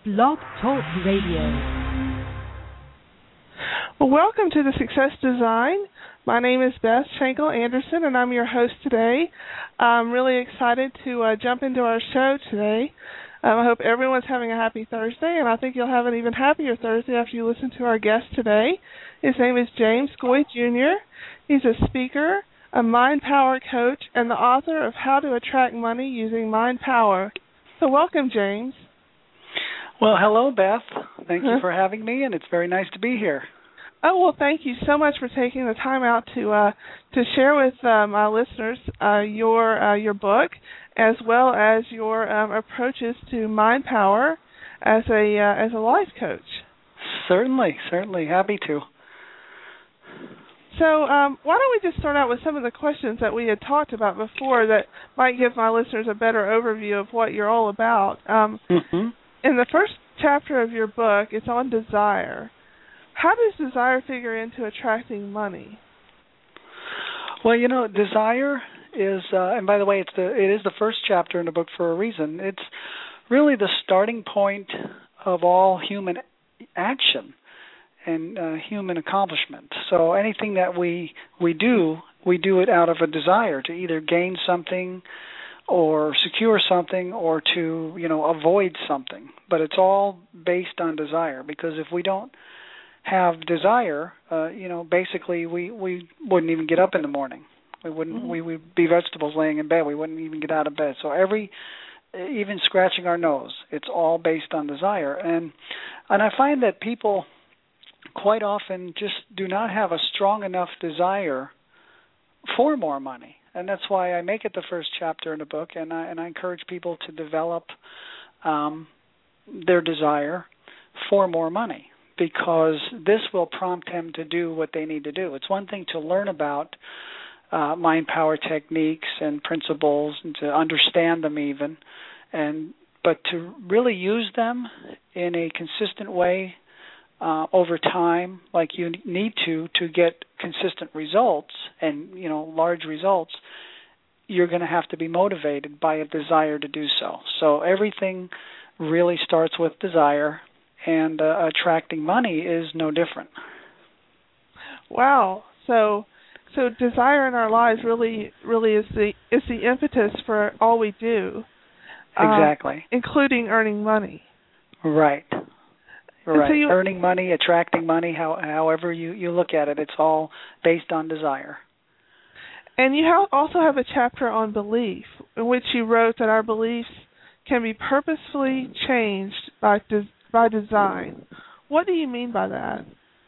Blog Talk Radio. Well, welcome to the Success Design. My name is Beth Schenkel Anderson, and I'm your host today. I'm really excited to jump into our show today. I hope everyone's having a happy Thursday, and I think you'll have an even happier Thursday after you listen to our guest today. His name is James Goy Jr. He's a speaker, a mind power coach, and the author of How to Attract Money Using Mind Power. So welcome, James. Well, hello, Beth. Thank you for having me, and it's very nice to be here. Oh, well, thank you so much for taking the time out to share with my listeners your book, as well as your approaches to mind power as a life coach. Certainly, happy to. So why don't we just start out with some of the questions that we had talked about before that might give my listeners a better overview of what you're all about. In the first chapter of your book, it's on desire. How does desire figure into attracting money? Well, desire is, and by the way, it is the first chapter in the book for a reason. It's really the starting point of all human action and human accomplishment. So anything that we do it out of a desire to either gain something or secure something or to, avoid something. But it's all based on desire, because if we don't have desire, basically we wouldn't even get up in the morning. We wouldn't. We would be vegetables laying in bed. We wouldn't even get out of bed. So even scratching our nose, it's all based on desire. And I find that people quite often just do not have a strong enough desire for more money. And that's why I make it the first chapter in the book, and I encourage people to develop their desire for more money, because this will prompt them to do what they need to do. It's one thing to learn about mind power techniques and principles and to understand them even, but to really use them in a consistent way over time, like you need to get consistent results and large results, you're going to have to be motivated by a desire to do so. So everything really starts with desire, and attracting money is no different. Wow. So desire in our lives really is the impetus for all we do. Exactly. Including earning money. Right. Right. So earning money, attracting money, however you look at it, it's all based on desire. And you also have a chapter on belief, in which you wrote that our beliefs can be purposefully changed by design. What do you mean by that?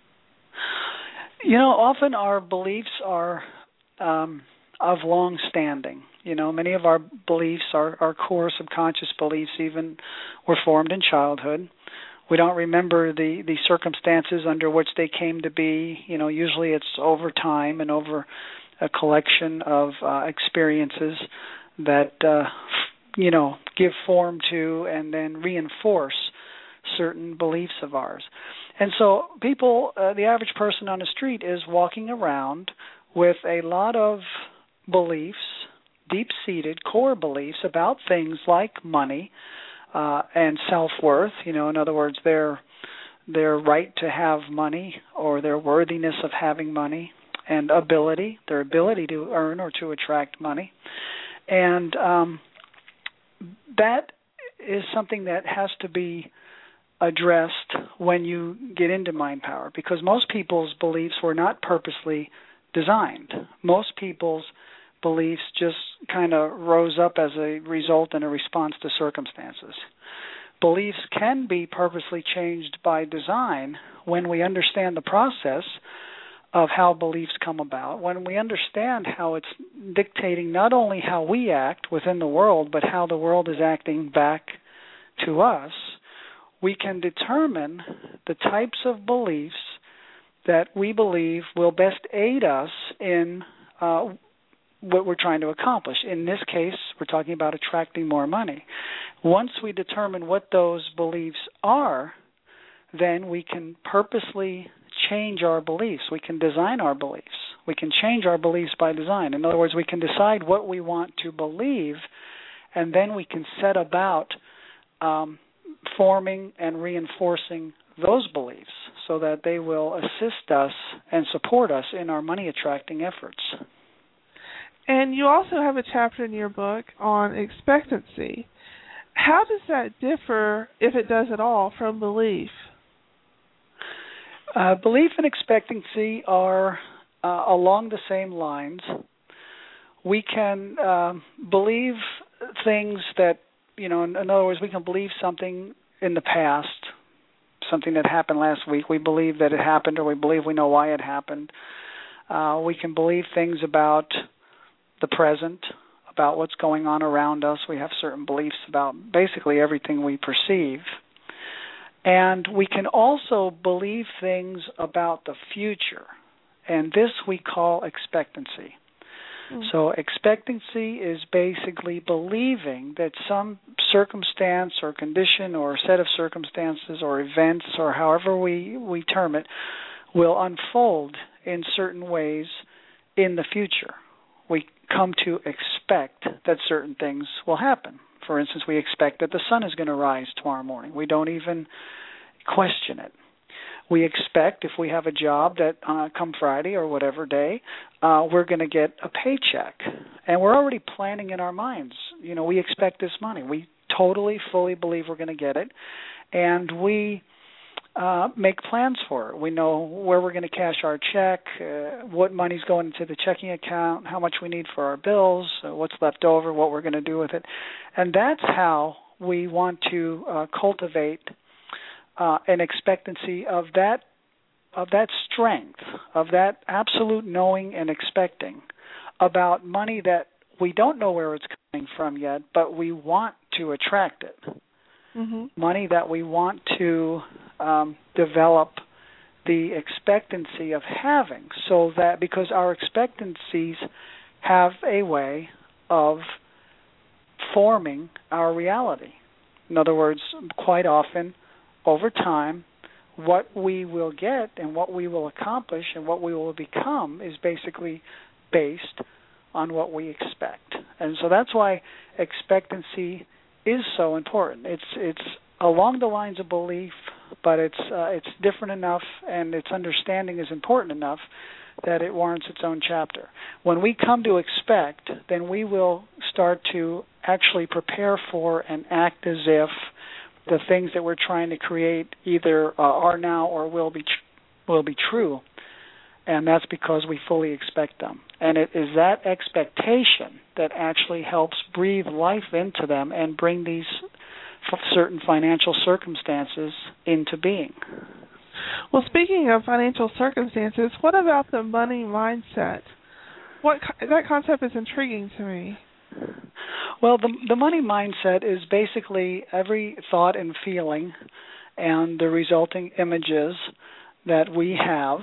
Often our beliefs are of long standing. Many of our beliefs, our core subconscious beliefs even, were formed in childhood. We don't remember the circumstances under which they came to be. Usually it's over time and over a collection of experiences that, give form to and then reinforce certain beliefs of ours. And so people, the average person on the street is walking around with a lot of beliefs, deep-seated core beliefs about things like money, and self-worth, in other words, their right to have money or their worthiness of having money, and their ability to earn or to attract money. And that is something that has to be addressed when you get into mind power, because most people's beliefs were not purposely designed. Most people's beliefs just kind of rose up as a result and a response to circumstances. Beliefs can be purposely changed by design when we understand the process of how beliefs come about, when we understand how it's dictating not only how we act within the world, but how the world is acting back to us. We can determine the types of beliefs that we believe will best aid us in what we're trying to accomplish. In this case, we're talking about attracting more money. Once we determine what those beliefs are, then we can purposely change our beliefs. We can design our beliefs. We can change our beliefs by design. In other words, we can decide what we want to believe, and then we can set about forming and reinforcing those beliefs so that they will assist us and support us in our money attracting efforts. And you also have a chapter in your book on expectancy. How does that differ, if it does at all, from belief? Belief and expectancy are along the same lines. We can believe things that, in other words, we can believe something in the past, something that happened last week. We believe that it happened, or we believe we know why it happened. We can believe things about the present, about what's going on around us. We have certain beliefs about basically everything we perceive. And we can also believe things about the future, and this we call expectancy. So expectancy is basically believing that some circumstance or condition or set of circumstances or events, or however we term it, will unfold in certain ways in the future. We come to expect that certain things will happen. For instance, we expect that the sun is going to rise tomorrow morning. We don't even question it. We expect if we have a job that come Friday or whatever day, we're going to get a paycheck. And we're already planning in our minds. We expect this money. We totally, fully believe we're going to get it. And we make plans for it. We know where we're going to cash our check, what money's going into the checking account, how much we need for our bills, what's left over, what we're going to do with it. And that's how we want to cultivate an expectancy of that strength, of that absolute knowing and expecting about money that we don't know where it's coming from yet, but we want to attract it. Mm-hmm. Money that we want to develop the expectancy of having, so that because our expectancies have a way of forming our reality. In other words, quite often, over time, what we will get and what we will accomplish and what we will become is basically based on what we expect. And so that's why expectancy is so important. It's along the lines of belief, but it's different enough, and its understanding is important enough that it warrants its own chapter. When we come to expect, then we will start to actually prepare for and act as if the things that we're trying to create either are now or will be true, and that's because we fully expect them. And it is that expectation that actually helps breathe life into them and bring these certain financial circumstances into being. Well, speaking of financial circumstances, what about the money mindset? That concept is intriguing to me. Well, the money mindset is basically every thought and feeling and the resulting images that we have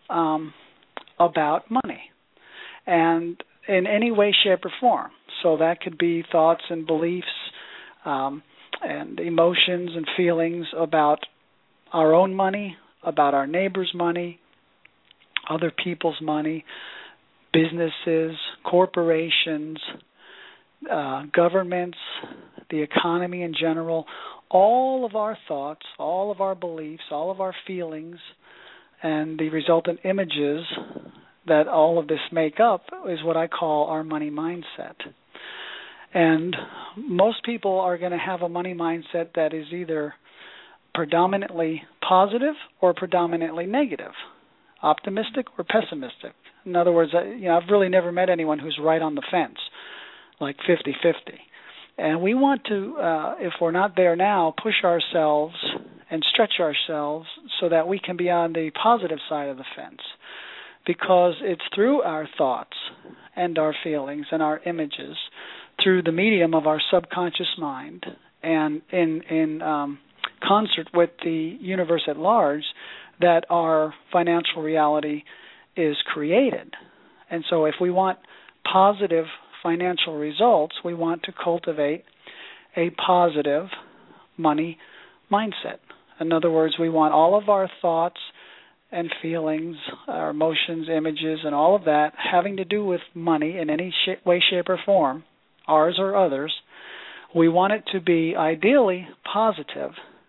about money, and in any way, shape, or form. So that could be thoughts and beliefs and emotions and feelings about our own money, about our neighbor's money, other people's money, businesses, corporations, governments, the economy in general. All of our thoughts, all of our beliefs, all of our feelings, and the resultant images that all of this make up is what I call our money mindset. And most people are going to have a money mindset that is either predominantly positive or predominantly negative, optimistic or pessimistic. In other words, I've really never met anyone who's right on the fence, like 50-50. And we want to, if we're not there now, push ourselves and stretch ourselves so that we can be on the positive side of the fence, because it's through our thoughts and our feelings and our images, through the medium of our subconscious mind, and in concert with the universe at large, that our financial reality is created. And so if we want positive financial results, we want to cultivate a positive money mindset. In other words, we want all of our thoughts and feelings, our emotions, images, and all of that having to do with money in any way, shape, or form, ours or others. we want it to be ideally positive.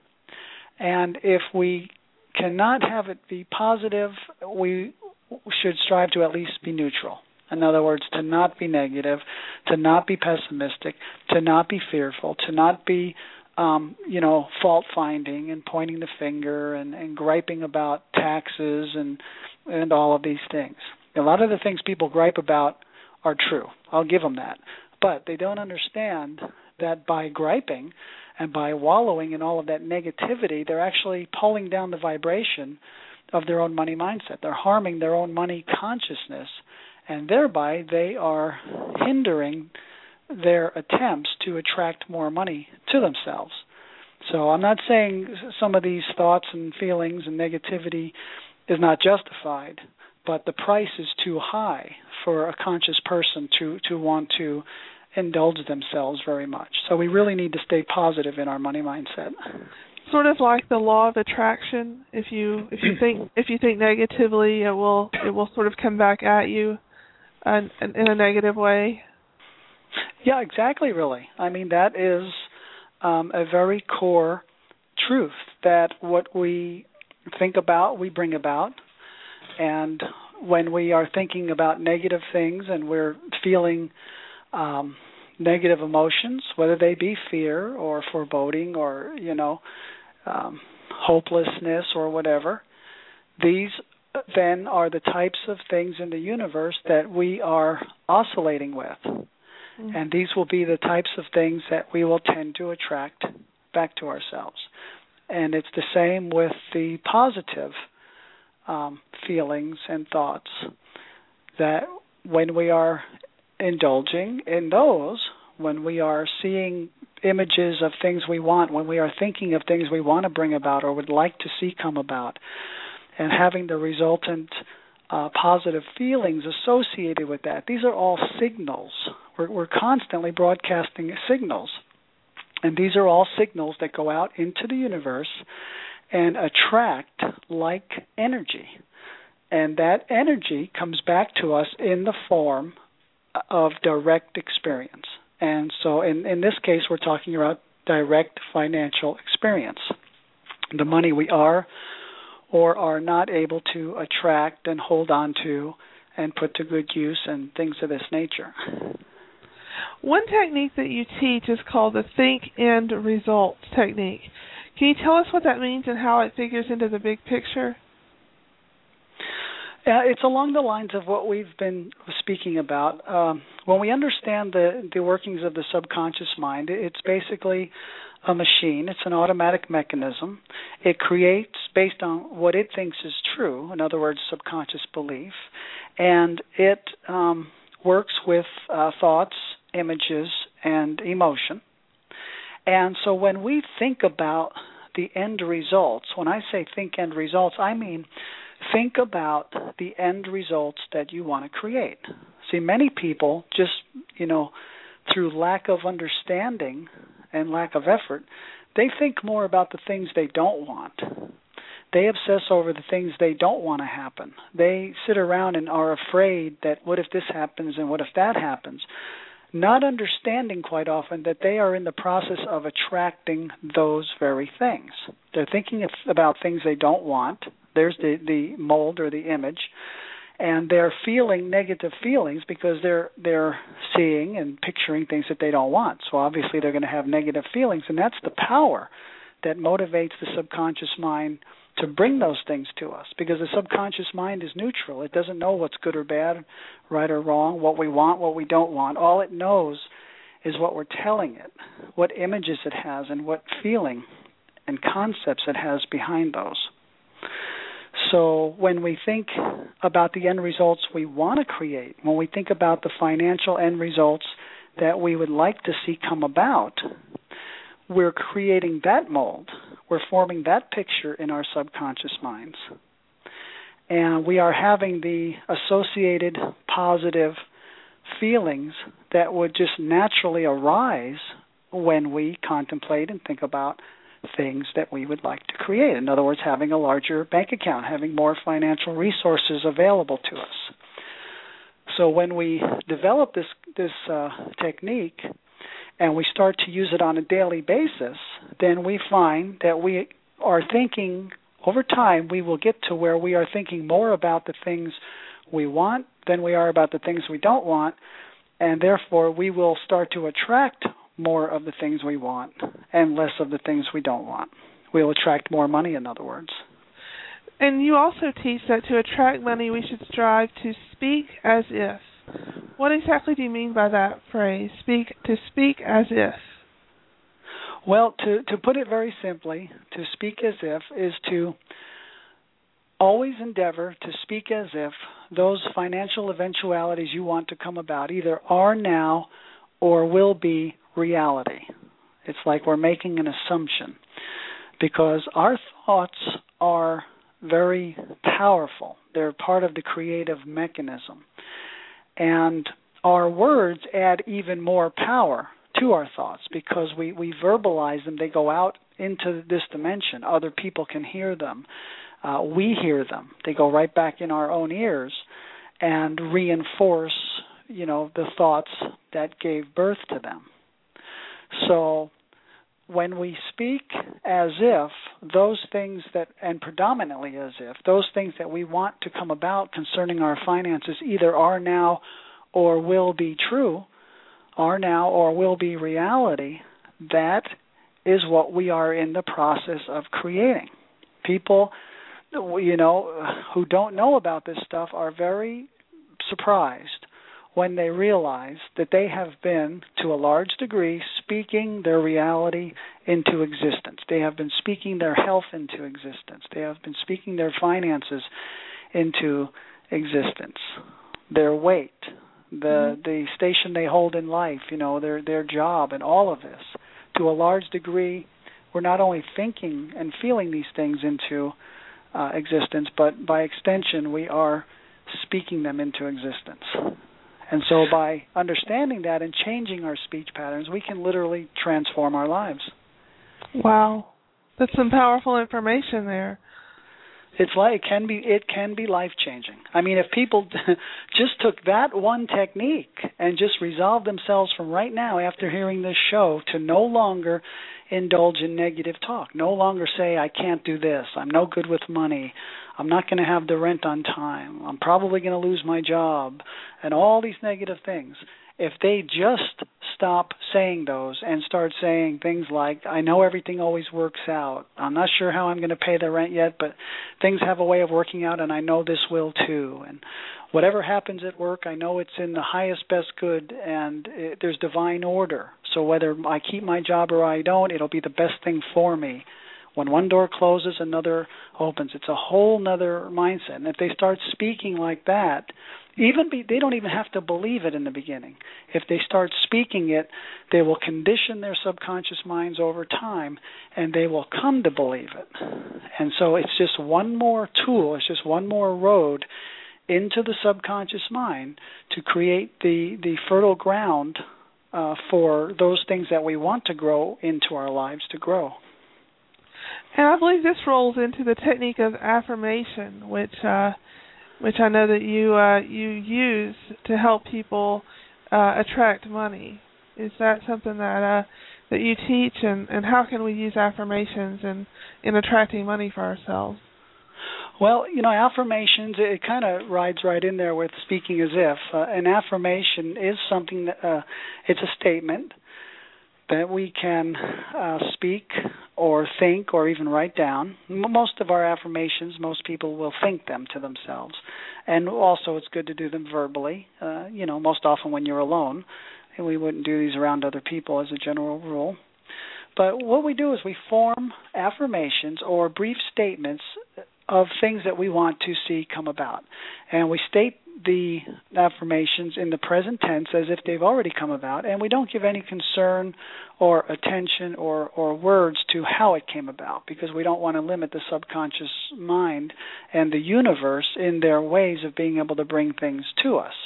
And if we cannot have it be positive, we should strive to at least be neutral. In other words, to not be negative, to not be pessimistic, to not be fearful, to not be, fault-finding and pointing the finger and griping about taxes and all of these things. A lot of the things people gripe about are true. I'll give them that. But they don't understand that by griping and by wallowing in all of that negativity, they're actually pulling down the vibration of their own money mindset. They're harming their own money consciousness, and thereby they are hindering their attempts to attract more money to themselves. So I'm not saying some of these thoughts and feelings and negativity is not justified, but the price is too high for a conscious person to want to indulge themselves very much. So we really need to stay positive in our money mindset. Sort of like the law of attraction. If you think negatively, it will sort of come back at you in a negative way. Yeah, exactly. Really, I mean that is a very core truth that what we think about, we bring about, and when we are thinking about negative things and we're feeling negative emotions, whether they be fear or foreboding or hopelessness or whatever, these then are the types of things in the universe that we are oscillating with. Mm-hmm. And these will be the types of things that we will tend to attract back to ourselves. And it's the same with the positive feelings and thoughts, that when we are indulging in those, when we are seeing images of things we want, when we are thinking of things we want to bring about or would like to see come about, and having the resultant positive feelings associated with that, these are all signals. We're constantly broadcasting signals. And these are all signals that go out into the universe and attract like energy. And that energy comes back to us in the form of direct experience. And so in this case, we're talking about direct financial experience. The money we are or are not able to attract and hold on to and put to good use and things of this nature. One technique that you teach is called the think, end, results technique. Can you tell us what that means and how it figures into the big picture? It's along the lines of what we've been speaking about. When we understand the workings of the subconscious mind, it's basically a machine. It's an automatic mechanism. It creates based on what it thinks is true, in other words, subconscious belief, and it works with thoughts, images, and emotion. And so when we think about the end results, when I say think end results, I mean think about the end results that you want to create. See, many people just, through lack of understanding and lack of effort, they think more about the things they don't want. They obsess over the things they don't want to happen. They sit around and are afraid that what if this happens and what if that happens, not understanding quite often that they are in the process of attracting those very things. They're thinking about things they don't want. There's the mold or the image, and they're feeling negative feelings because they're seeing and picturing things that they don't want. So obviously they're going to have negative feelings, and that's the power that motivates the subconscious mind to bring those things to us, because the subconscious mind is neutral. It doesn't know what's good or bad, right or wrong, what we want, what we don't want. All it knows is what we're telling it, what images it has, and what feeling and concepts it has behind those. So when we think about the end results we want to create, when we think about the financial end results that we would like to see come about, we're creating that mold. We're forming that picture in our subconscious minds. And we are having the associated positive feelings that would just naturally arise when we contemplate and think about things that we would like to create. In other words, having a larger bank account, having more financial resources available to us. So when we develop this technique and we start to use it on a daily basis, then we find that we are thinking, over time, we will get to where we are thinking more about the things we want than we are about the things we don't want, and therefore we will start to attract more of the things we want and less of the things we don't want. We'll attract more money, in other words. And you also teach that to attract money, we should strive to speak as if. What exactly do you mean by that phrase, to speak as if? Well, to put it very simply, to speak as if is to always endeavor to speak as if those financial eventualities you want to come about either are now or will be reality. It's like we're making an assumption, because our thoughts are very powerful. They're part of the creative mechanism. And our words add even more power to our thoughts because we verbalize them. They go out into this dimension. Other people can hear them. We hear them. They go right back in our own ears and reinforce, the thoughts that gave birth to them. So when we speak as if those things and predominantly as if, those things that we want to come about concerning our finances either are now or will be true, are now or will be reality, that is what we are in the process of creating. People, who don't know about this stuff are very surprised when they realize that they have been, to a large degree, speaking their reality into existence. They have been speaking their health into existence. They have been speaking their finances into existence. Their weight, the station they hold in life, their job, and all of this. To a large degree, we're not only thinking and feeling these things into existence, but by extension, we are speaking them into existence. And so by understanding that and changing our speech patterns, we can literally transform our lives. Wow. That's some powerful information there. It can be life-changing. I mean, if people just took that one technique and just resolved themselves from right now after hearing this show to no longer indulge in negative talk, no longer say, I can't do this, I'm no good with money, I'm not going to have the rent on time, I'm probably going to lose my job, and all these negative things. If they just stop saying those and start saying things like, I know everything always works out, I'm not sure how I'm going to pay the rent yet, but things have a way of working out and I know this will too, and whatever happens at work, I know it's in the highest best good and there's divine order, so whether I keep my job or I don't, it'll be the best thing for me. When one door closes, another opens. It's a whole nother mindset. And if they start speaking like that, they don't even have to believe it in the beginning. If they start speaking it, they will condition their subconscious minds over time, and they will come to believe it. And so it's just one more tool, it's just one more road into the subconscious mind to create the fertile ground for those things that we want to grow into our lives to grow. And I believe this rolls into the technique of affirmation, which I know that you use to help people attract money. Is that something that you teach, and how can we use affirmations in attracting money for ourselves? Well, affirmations, it kind of rides right in there with speaking as if. An affirmation is something that it's a statement that we can speak or think or even write down. Most of our affirmations, most people will think them to themselves. And also it's good to do them verbally, most often when you're alone. And we wouldn't do these around other people as a general rule. But what we do is we form affirmations or brief statements of things that we want to see come about. And we state the affirmations in the present tense as if they've already come about, and we don't give any concern or attention or words to how it came about, because we don't want to limit the subconscious mind and the universe in their ways of being able to bring things to us.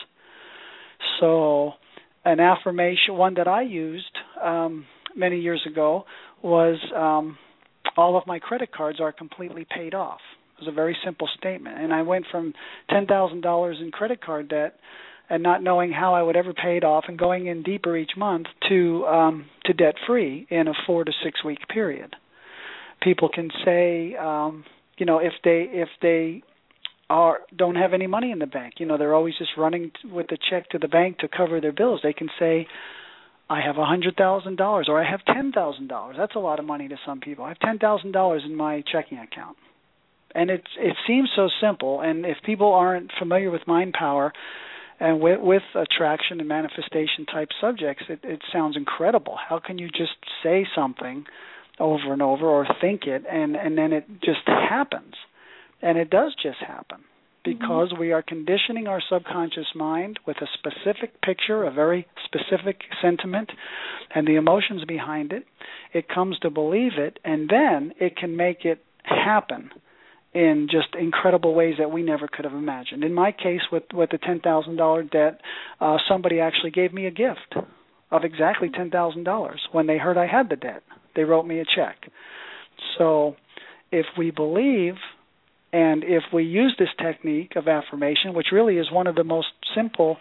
So an affirmation, one that I used many years ago, was all of my credit cards are completely paid off. It was a very simple statement. And I went from $10,000 in credit card debt and not knowing how I would ever pay it off, and going in deeper each month to debt-free in a 4 to 6 week period. People can say, if they don't have any money in the bank, they're always just running with the check to the bank to cover their bills. They can say, I have $100,000, or I have $10,000. That's a lot of money to some people. I have $10,000 in my checking account. And it seems so simple, and if people aren't familiar with mind power and with attraction and manifestation type subjects, it sounds incredible. How can you just say something over and over, or think it, and then it just happens? And it does just happen, because we are conditioning our subconscious mind with a specific picture, a very specific sentiment, and the emotions behind it. It comes to believe it, and then it can make it happen in just incredible ways that we never could have imagined. In my case, with the $10,000 debt, somebody actually gave me a gift of exactly $10,000 when they heard I had the debt. They wrote me a check. So if we believe, and if we use this technique of affirmation, which really is one of the most simple,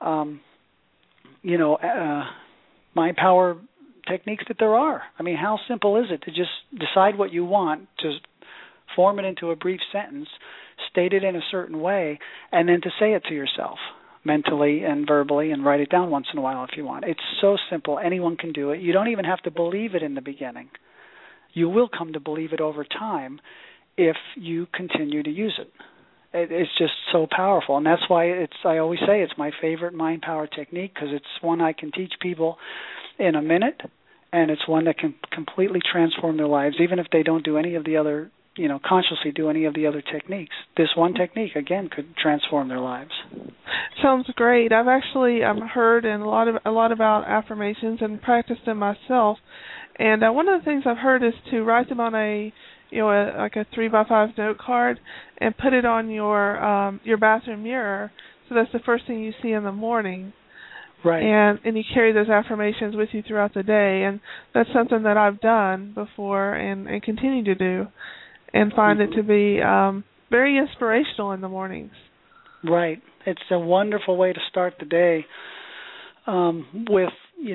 mind power techniques that there are. I mean, how simple is it to just decide what you want, to form it into a brief sentence, state it in a certain way, and then to say it to yourself mentally and verbally, and write it down once in a while if you want. It's so simple. Anyone can do it. You don't even have to believe it in the beginning. You will come to believe it over time if you continue to use it. It's just so powerful, and that's why I always say it's my favorite mind power technique, because it's one I can teach people in a minute, and it's one that can completely transform their lives, even if they don't do any of the other, consciously do any of the other techniques. This one technique, again, could transform their lives. Sounds great. I've actually heard a lot about affirmations and practiced them myself. And one of the things I've heard is to write them on a 3x5 note card and put it on your bathroom mirror, so that's the first thing you see in the morning. Right. And you carry those affirmations with you throughout the day, and that's something that I've done before and continue to do, and find it to be very inspirational in the mornings. Right. It's a wonderful way to start the day with,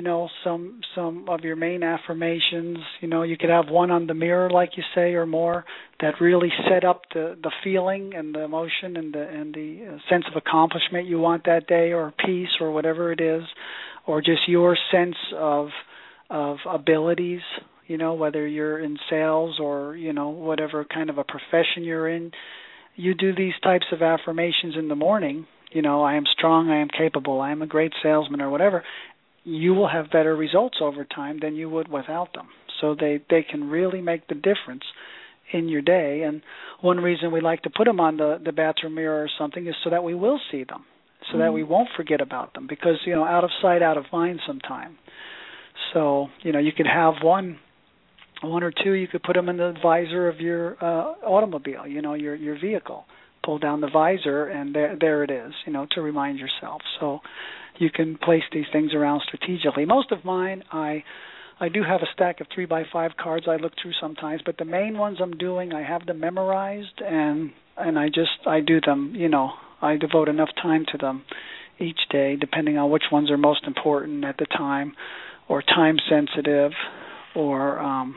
some of your main affirmations. You could have one on the mirror, like you say, or more, that really set up the feeling and the emotion and the sense of accomplishment you want that day, or peace, or whatever it is, or just your sense of abilities, whether you're in sales or, whatever kind of a profession you're in. You do these types of affirmations in the morning, I am strong, I am capable, I am a great salesman, or whatever. You will have better results over time than you would without them. So they can really make the difference in your day. And one reason we like to put them on the bathroom mirror or something is so that we will see them, so that we won't forget about them, because, out of sight, out of mind sometime. So, you could have one or two, you could put them in the visor of your automobile, your vehicle. Pull down the visor, and there it is, to remind yourself. So you can place these things around strategically. Most of mine, I do have a stack of 3x5 cards I look through sometimes, but the main ones I'm doing, I have them memorized, and I do them, I devote enough time to them each day, depending on which ones are most important at the time, or time sensitive, or,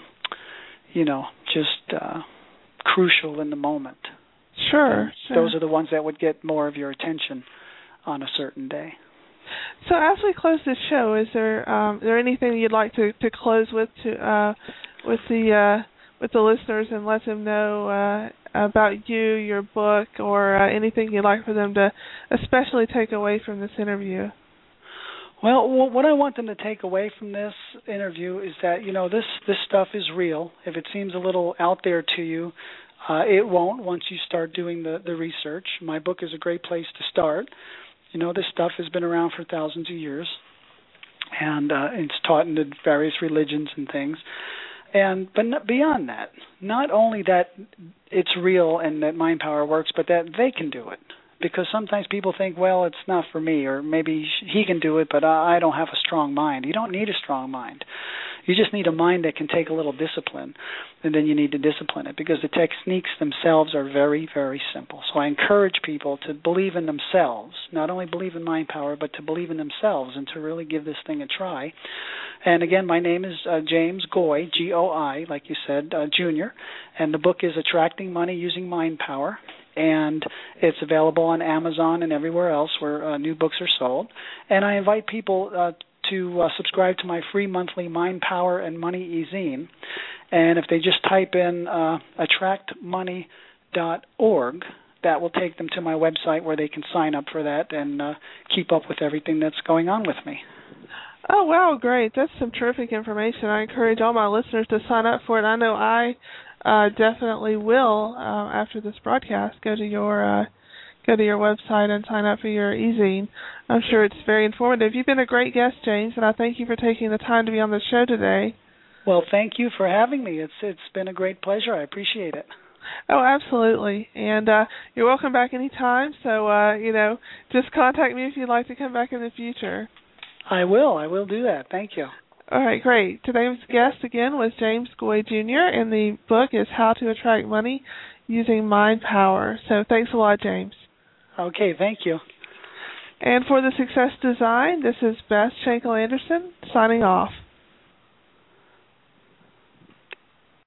just crucial in the moment. Sure. Those are the ones that would get more of your attention on a certain day. So as we close this show, is there anything you'd like to close with the listeners, and let them know about you, your book, or anything you'd like for them to especially take away from this interview? Well, what I want them to take away from this interview is that, this stuff is real. If it seems a little out there to you, it won't once you start doing the research. My book is a great place to start. This stuff has been around for thousands of years, and it's taught in the various religions and things. But beyond that, not only that it's real and that mind power works, but that they can do it. Because sometimes people think, well, it's not for me, or maybe he can do it, but I don't have a strong mind. You don't need a strong mind. You just need a mind that can take a little discipline, and then you need to discipline it, because the techniques themselves are very, very simple. So I encourage people to believe in themselves, not only believe in mind power, but to believe in themselves and to really give this thing a try. And again, my name is James Goy, G-O-I, like you said, Jr., and the book is Attracting Money Using Mind Power, and it's available on Amazon and everywhere else where new books are sold. And I invite people to subscribe to my free monthly Mind Power and Money e-zine. And if they just type in attractmoney.org, that will take them to my website where they can sign up for that and keep up with everything that's going on with me. Oh, wow, great. That's some terrific information. I encourage all my listeners to sign up for it. I know I definitely will, after this broadcast, go to your website and sign up for your e-zine. I'm sure it's very informative. You've been a great guest, James, and I thank you for taking the time to be on the show today. Well, thank you for having me. It's been a great pleasure. I appreciate it. Oh, absolutely. And you're welcome back anytime. So, just contact me if you'd like to come back in the future. I will do that. Thank you. All right, great. Today's guest, again, was James Goy, Jr., and the book is How to Attract Money Using Mind Power. So thanks a lot, James. Okay, thank you. And for the Success Design, this is Beth Schenkel Anderson signing off.